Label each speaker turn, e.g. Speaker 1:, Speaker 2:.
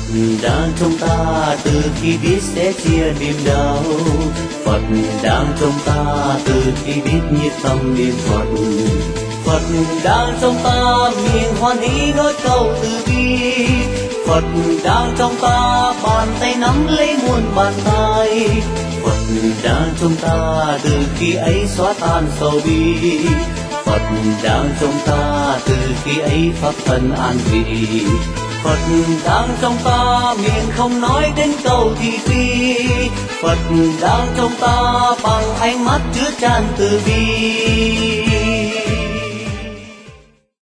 Speaker 1: đang trong ta từ khi biết sẽ chia niềm đau. Phật đang trong ta từ khi biết nhiệt tâm niệm Phật. Phật đang trong ta miệng hoan hỷ nói câu từ bi. Phật đang trong ta bàn tay nắm lấy muôn bàn tay. Phật đang trong ta từ khi ấy xóa tan sầu bi. Phật đang trong ta từ khi ấy pháp thân an vị. Phật đang trong ta miệng không nói đến câu thị phi. Phật đang trong ta bằng ánh mắt chứa chan từ bi.